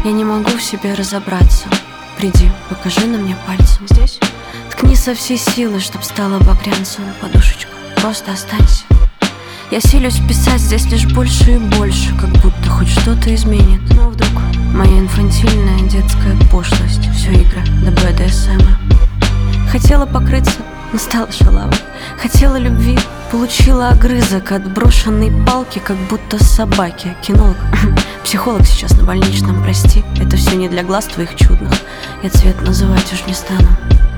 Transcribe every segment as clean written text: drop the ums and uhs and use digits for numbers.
Я не могу в себе разобраться. Приди, покажи на мне пальцем. Здесь? Ткни со всей силы, чтоб стало багрянцем. Подушечку, просто останься. Я силюсь писать здесь лишь больше и больше, как будто хоть что-то изменит. Но вдруг моя инфантильная детская пошлость, все игры до БДСМ. Хотела покрыться, но стала шалавой. Хотела любви, получила огрызок от брошенной палки, как будто собаки. Кинолог, психолог сейчас на больничном, прости. Это все не для глаз твоих чудных. Я цвет называть уж не стану.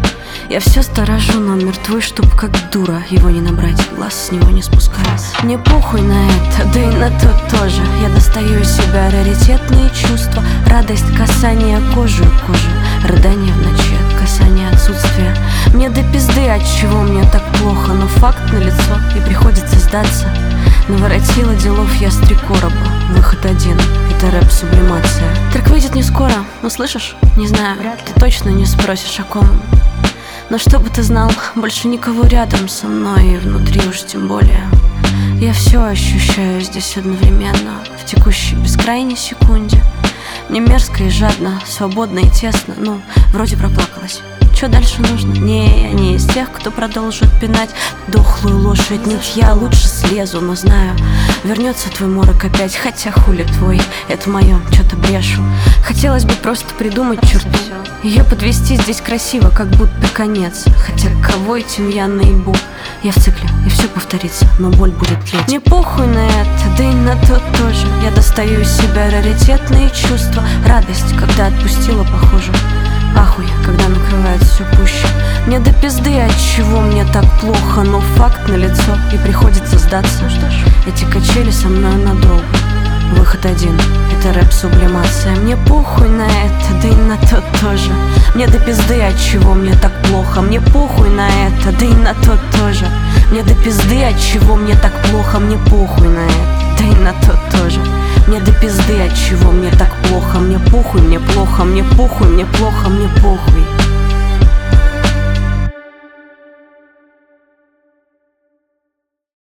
Я все сторожу, но мертвый, чтоб как дура его не набрать, глаз с него не спускать. Мне похуй на это, да и на то тоже. Я достаю из себя раритетные чувства. Радость касания кожи к коже, рыдание в ночи от касания отсутствия. Мне до пизды, от чего мне так плохо, но факт налицо, и приходится сдаться. Наворотила делов я с 3 короба. Выход один, это рэп-сублимация. Трек выйдет не скоро, услышишь? Не знаю, ты точно не спросишь о ком. Но чтобы ты знал, больше никого рядом со мной, и внутри уж тем более. Я все ощущаю здесь одновременно, в текущей бескрайней секунде. Мне мерзко и жадно, свободно и тесно, ну, вроде проплакалась. Что дальше нужно? Не, я не из тех, кто продолжит пинать дохлую лошадь. Нет, я лучше слезу, но знаю, вернется твой морок опять. Хотя хули твой, это мое, что-то брешу. Хотелось бы просто придумать черту, ее подвести здесь красиво, как будто конец. Хотя кого этим я наебу? Я в цикле, и все повторится, но боль будет тлеть. Мне похуй на это, да и на то тоже. Я достаю из себя раритетные чувства. Радость, когда отпустила, похоже. Ахуй, когда накрывает все пуще. Мне до пизды, от чего мне так плохо, но факт налицо, и приходится сдаться. Ну что ж, эти качели со мной надолго. Выход один, это рэп-сублимация. Мне похуй на это, да и на то тоже. Мне до пизды, от чего мне так плохо. Мне похуй на это, да и на то тоже. Мне до пизды, от чего мне так плохо. Мне похуй на это, да и на то тоже. Мне до пизды, от чего мне так плохо. Мне похуй, мне плохо, мне похуй, мне плохо, мне похуй.